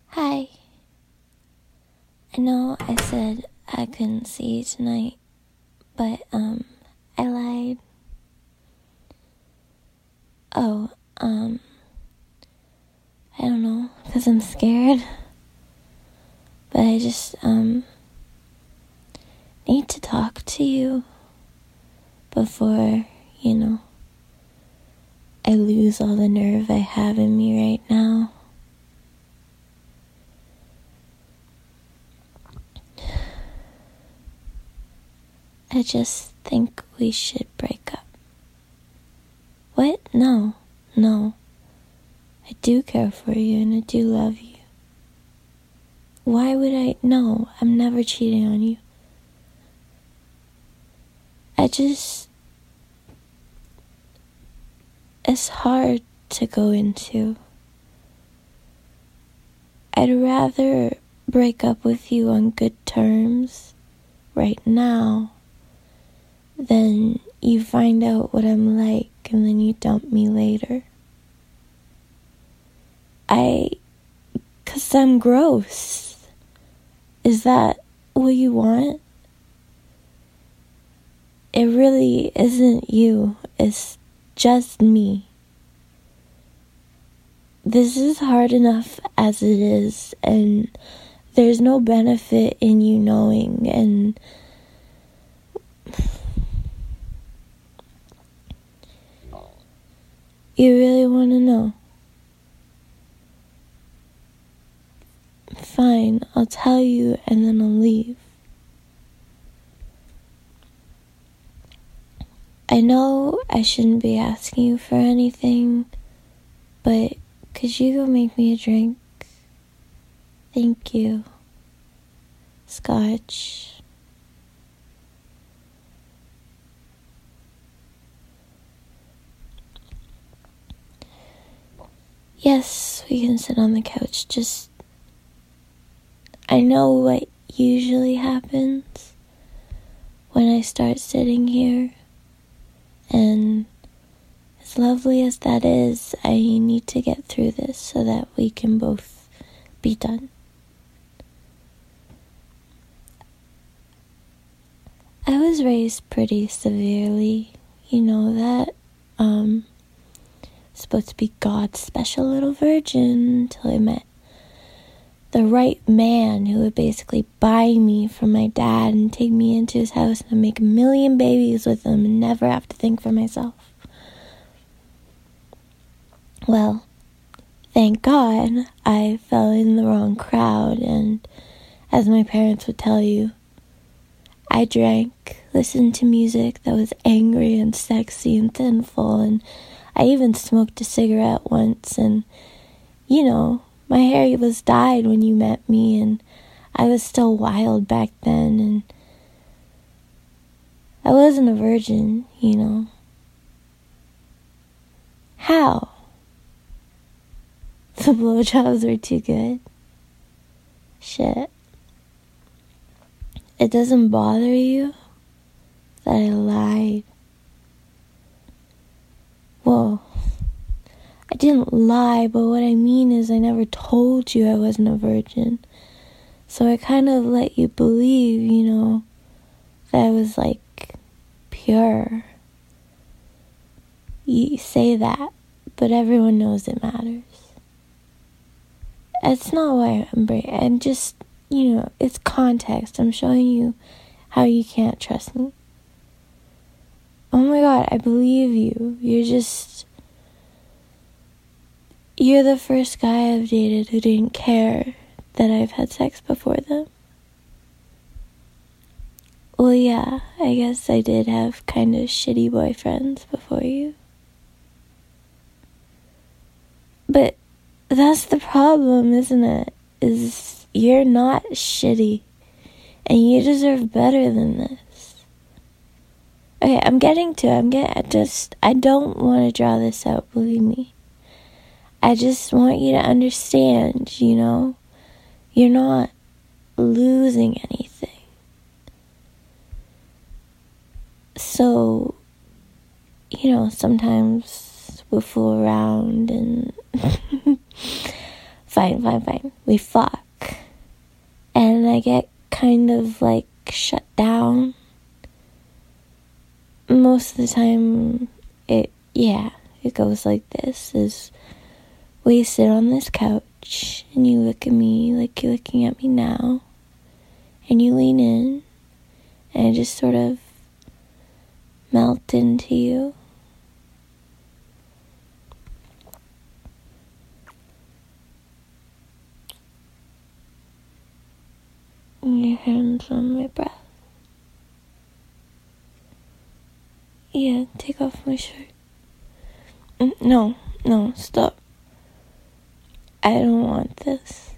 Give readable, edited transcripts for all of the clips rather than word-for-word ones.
Hi. I know I said I couldn't see you tonight, but, I lied. Oh, I don't know, because I'm scared. But I just, need to talk to you before, I lose all the nerve I have in me right now. I just think we should break up. What? No. I do care for you and I do love you. Why would I? No, I'm never cheating on you. It's hard to go into. I'd rather break up with you on good terms right now than you find out what I'm like and then you dump me later. 'Cause I'm gross. Is that what you want? It really isn't you. It's just me. This is hard enough as it is, and there's no benefit in you knowing, and you really want to know? Fine, I'll tell you and then I'll leave. I know I shouldn't be asking you for anything, but could you go make me a drink? Thank you. Scotch. Yes, we can sit on the couch. I know what usually happens when I start sitting here, and as lovely as that is, I need to get through this so that we can both be done. I was raised pretty severely, you know that. Supposed to be God's special little virgin until I met the right man who would basically buy me from my dad and take me into his house and make a million babies with him and never have to think for myself. Well, thank God I fell in the wrong crowd, and as my parents would tell you, I drank, listened to music that was angry and sexy and sinful, and I even smoked a cigarette once, and, my hair was dyed when you met me, and I was still wild back then, and I wasn't a virgin, How? The blowjobs were too good? Shit. It doesn't bother you that I lied? Well, I didn't lie, but what I mean is I never told you I wasn't a virgin. So I kind of let you believe, that I was, pure. You say that, but everyone knows it matters. It's not why I'm just, it's context. I'm showing you how you can't trust me. Oh my God, I believe you. You're the first guy I've dated who didn't care that I've had sex before them. Well, yeah, I guess I did have kind of shitty boyfriends before you. But that's the problem, isn't it? Is you're not shitty, and you deserve better than this. Okay, I don't want to draw this out, believe me. I just want you to understand, you're not losing anything. So, sometimes we'll fool around and Fine. We fuck. And I get kind of like shut down. Most of the time, it goes like this, is we sit on this couch and you look at me like you're looking at me now, and you lean in and I just sort of melt into you. And your hands on my breath. Yeah, take off my shirt. No, stop. I don't want this.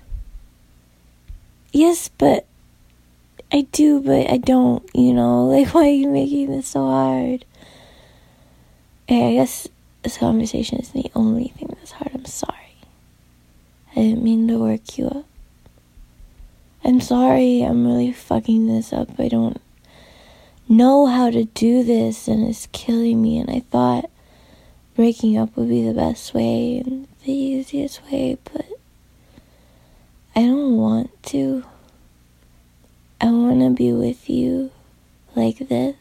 Yes, but I do, but I don't, Like, why are you making this so hard? Hey, I guess this conversation is the only thing that's hard. I'm sorry. I didn't mean to work you up. I'm sorry, I'm really fucking this up. I don't know how to do this, and it's killing me, and I thought breaking up would be the best way and the easiest way, but I don't want to. I want to be with you like this.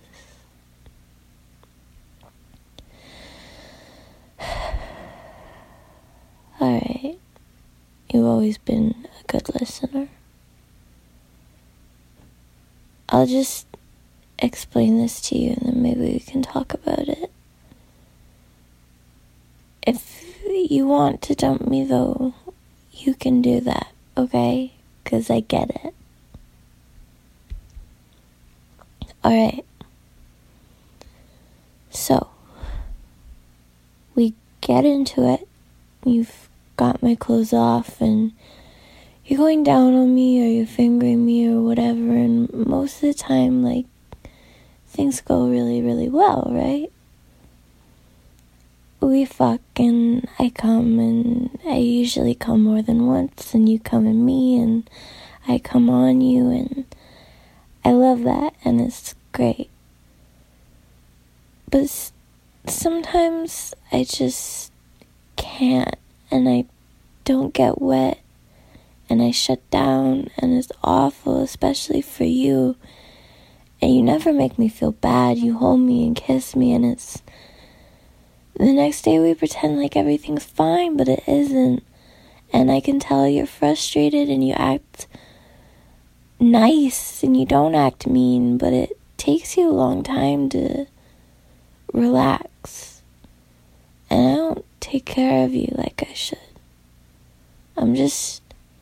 Alright, you've always been a good listener. I'll just explain this to you and then maybe we can talk about it. If you want to dump me though, you can do that, okay? 'Cause I get it. Alright. So, we get into it. You've got my clothes off and you're going down on me or you're fingering me or whatever, and most of the time, like, things go really, really well, right? We fuck and I come, and I usually come more than once, and you come in me and I come on you, and I love that, and it's great. But sometimes I just can't, and I don't get wet, and I shut down, and it's awful, especially for you. And you never make me feel bad. You hold me and kiss me, and it's... The next day we pretend like everything's fine, but it isn't. And I can tell you're frustrated, and you act nice, and you don't act mean, but it takes you a long time to relax. And I don't take care of you like I should. I'm just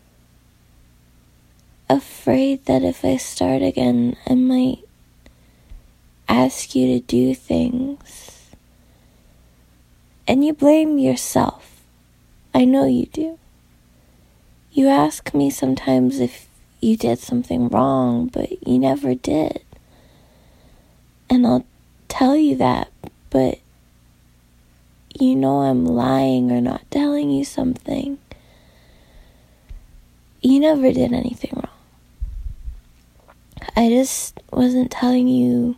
afraid that if I start again, I might ask you to do things. And you blame yourself. I know you do. You ask me sometimes if you did something wrong, but you never did. And I'll tell you that, but you know I'm lying or not telling you something. You never did anything wrong. I just wasn't telling you.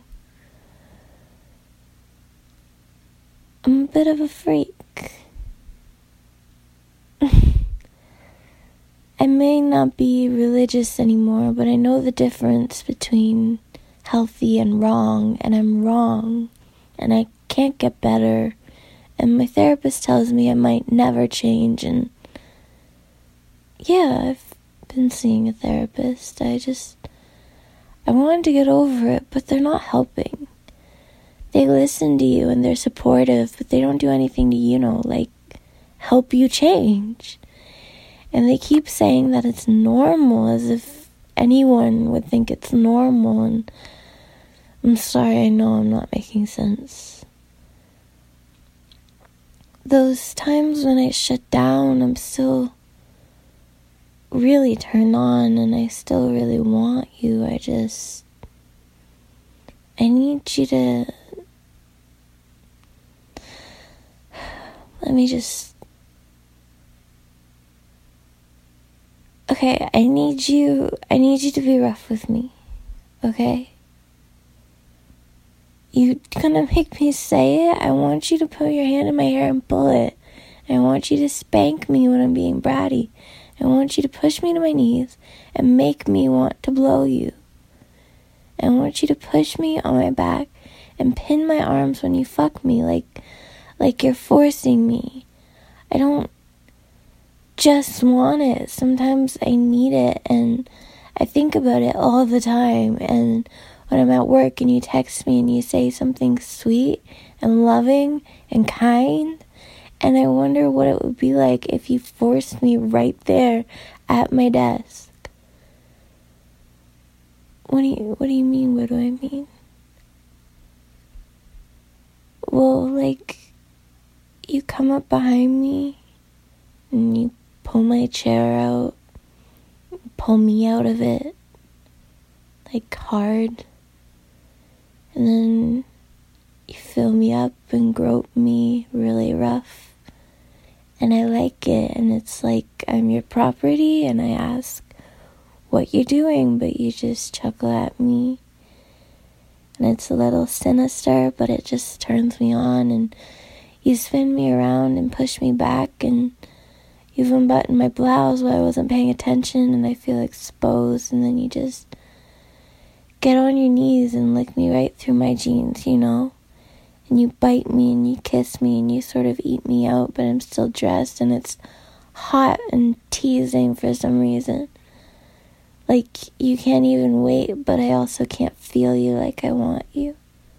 I'm a bit of a freak. I may not be religious anymore, but I know the difference between healthy and wrong, and I'm wrong, and I can't get better, and my therapist tells me I might never change, and yeah, I've been seeing a therapist. I wanted to get over it, but they're not helping. They listen to you and they're supportive, but they don't do anything to, like, help you change. And they keep saying that it's normal, as if anyone would think it's normal, and I'm sorry, I know I'm not making sense. Those times when I shut down, I'm still really turned on, and I still really want you. I need you to... Okay, I need you to be rough with me, okay? You're gonna make me say it? I want you to put your hand in my hair and pull it. I want you to spank me when I'm being bratty. I want you to push me to my knees and make me want to blow you. I want you to push me on my back and pin my arms when you fuck me like you're forcing me. I don't just want it. Sometimes I need it, and I think about it all the time. And when I'm at work and you text me and you say something sweet and loving and kind, and I wonder what it would be like if you forced me right there at my desk. What do you mean? What do I mean? Well, like, you come up behind me and you pull my chair out, pull me out of it, like hard, and then you fill me up and grope me really rough, and I like it, and it's like I'm your property, and I ask what you're doing, but you just chuckle at me, and it's a little sinister, but it just turns me on, and you spin me around and push me back, and you've unbuttoned my blouse while I wasn't paying attention, and I feel exposed, and then you just get on your knees and lick me right through my jeans, you know? And you bite me, and you kiss me, and you sort of eat me out, but I'm still dressed, and it's hot and teasing for some reason. Like, you can't even wait, but I also can't feel you like I want you.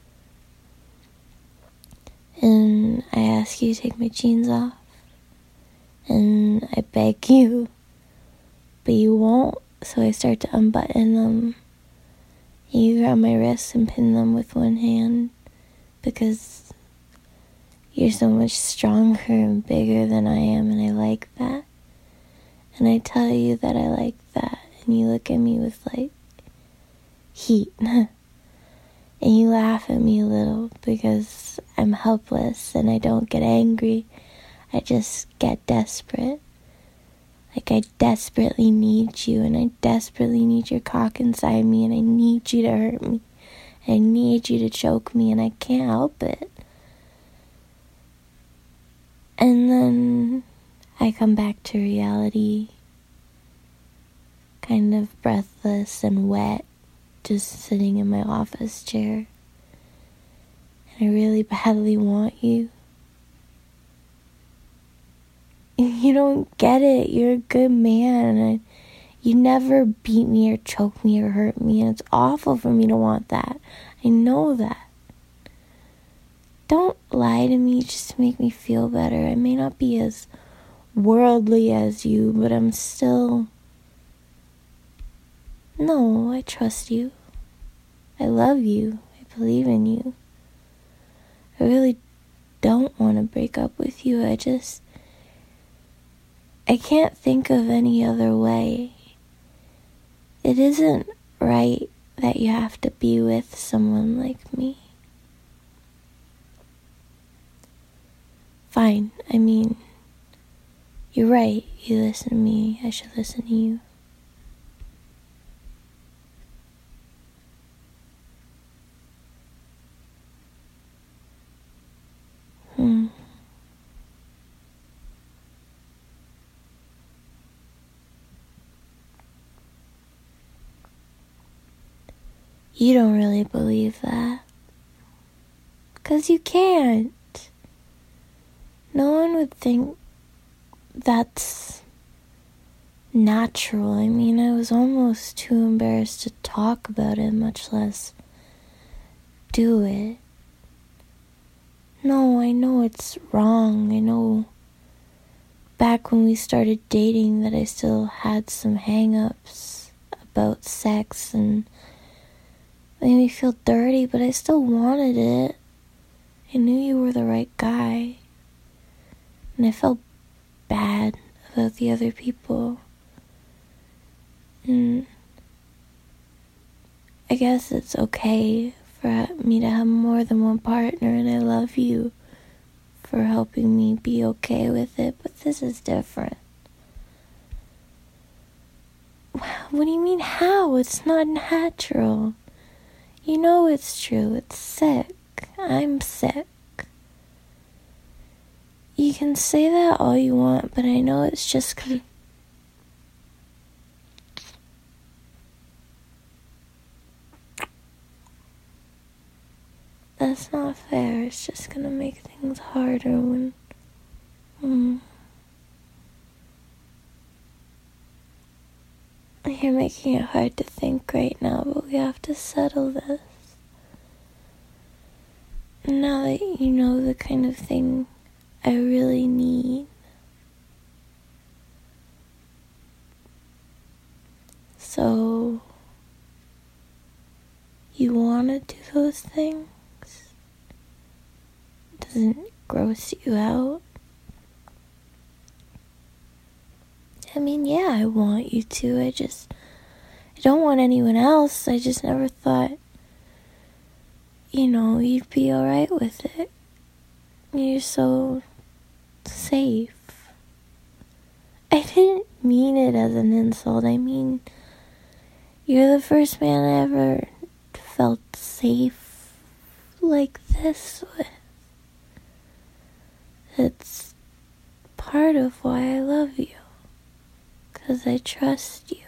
And I ask you to take my jeans off. And I beg you, but you won't, so I start to unbutton them. You grab my wrists and pin them with one hand, because you're so much stronger and bigger than I am, and I like that. And I tell you that I like that, and you look at me with, like, heat. And you laugh at me a little, because I'm helpless, and I don't get angry. I just get desperate. Like, I desperately need you, and I desperately need your cock inside me, and I need you to hurt me. I need you to choke me, and I can't help it. And then I come back to reality, kind of breathless and wet, just sitting in my office chair. And I really badly want you. You don't get it. You're a good man, and you never beat me or choke me or hurt me, and it's awful for me to want that. I know that. Don't lie to me just to make me feel better. I may not be as worldly as you, but I'm still... No, I trust you. I love you. I believe in you. I really don't want to break up with you. I can't think of any other way. It isn't right that you have to be with someone like me. Fine, I mean, you're right. You listen to me. I should listen to you. You don't really believe that. 'Cause you can't. No one would think that's natural. I mean, I was almost too embarrassed to talk about it, much less do it. No, I know it's wrong. I know back when we started dating that I still had some hang-ups about sex, and it made me feel dirty, but I still wanted it. I knew you were the right guy, and I felt bad about the other people. And I guess it's okay for me to have more than one partner, and I love you for helping me be okay with it, but this is different. What do you mean, how? It's not natural. You know it's true. It's sick. I'm sick. You can say that all you want, but I know it's just 'cause that's not fair. It's just gonna make things harder when... You're making it hard to think right now, but we have to settle this. Now that you know the kind of thing I really need. So, you want to do those things? Doesn't it gross you out? I mean, yeah, I want you to. I don't want anyone else. I just never thought, you'd be alright with it. You're so safe. I didn't mean it as an insult. I mean, you're the first man I ever felt safe like this with. It's part of why I love you. 'Cause I trust you.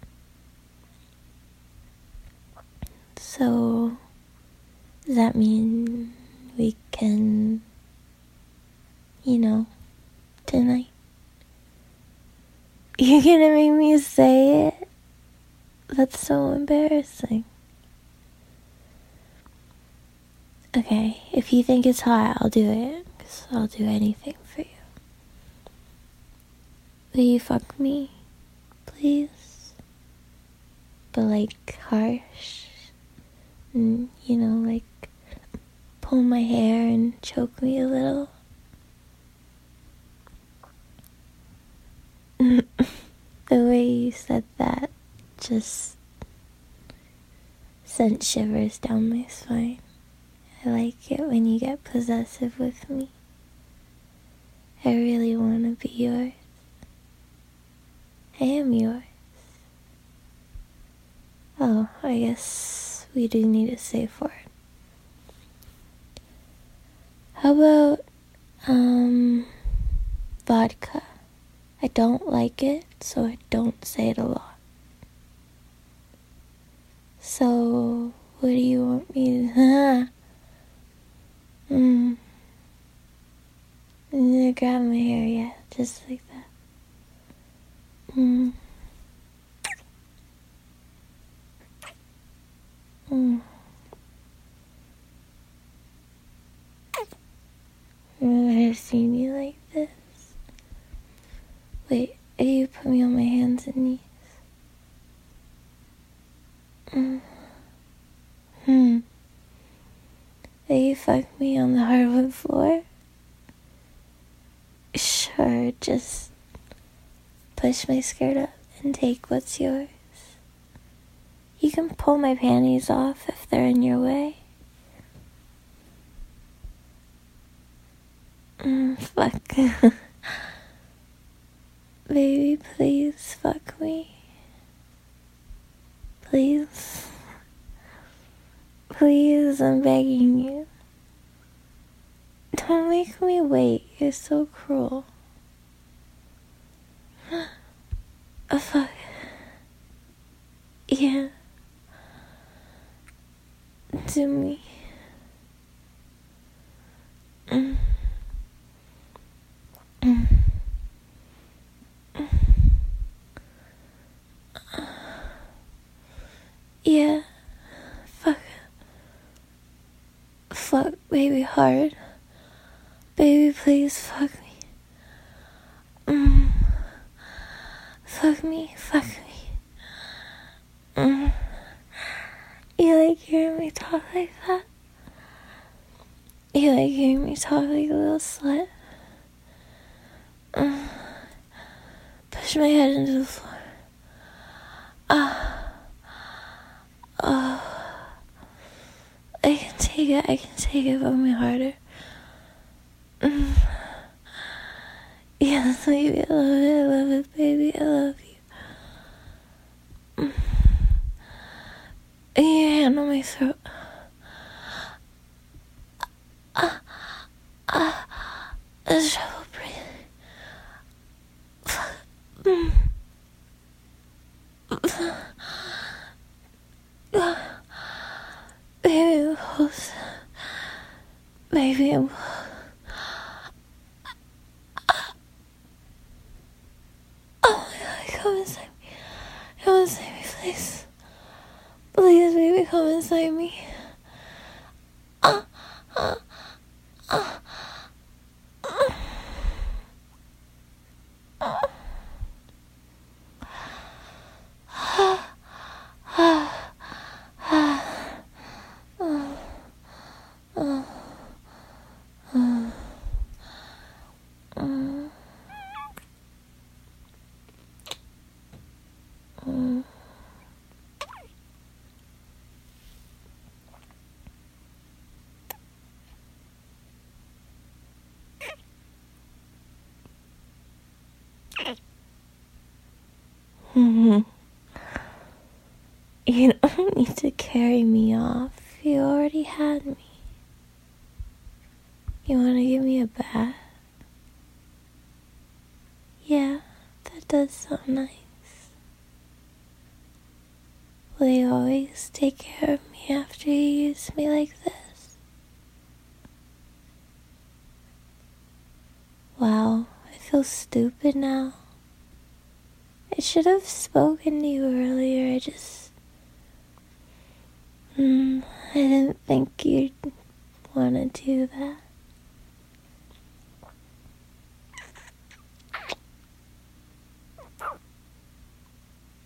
So, does that mean we can, tonight? You're gonna make me say it? That's so embarrassing. Okay, if you think it's hot, I'll do it. 'Cause I'll do anything for you. Will you fuck me? Please? But harsh. And, pull my hair and choke me a little. The way you said that just sent shivers down my spine. I like it when you get possessive with me. I really want to be yours. I am yours. Oh, I guess we do need a safe word. How about, vodka? I don't like it, so I don't say it a lot. So, what do you want me to... I'm gonna grab my hair, yeah, just like that. I've never seen you like this. Wait, you put me on my hands and knees. Will you fuck me on the hardwood floor? Sure, just push my skirt up and take what's yours. You can pull my panties off if they're in your way. Fuck. Baby, please fuck me. Please. Please, I'm begging you. Don't make me wait. You're so cruel. Oh, fuck. Yeah. Do me. Yeah. Fuck. Fuck, baby, hard. Baby, please fuck me. Fuck me, fuck me. You like hearing me talk like that? You like hearing me talk like a little slut? Push my head into the floor. I can take it, but me harder. Yes, baby, I love it, baby, I love you. Your hand on my throat. There's trouble breathing. Baby, Okay. Oh my God, come inside me. Come inside me, please. Please, baby, come inside me. You don't need to carry me off. You already had me. You want to give me a bath? Yeah, that does sound nice. Will you always take care of me after you use me like this? Wow, I feel stupid now. I should have spoken to you earlier. I didn't think you'd want to do that.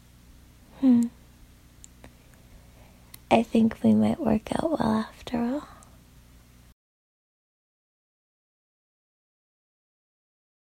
I think we might work out well after all.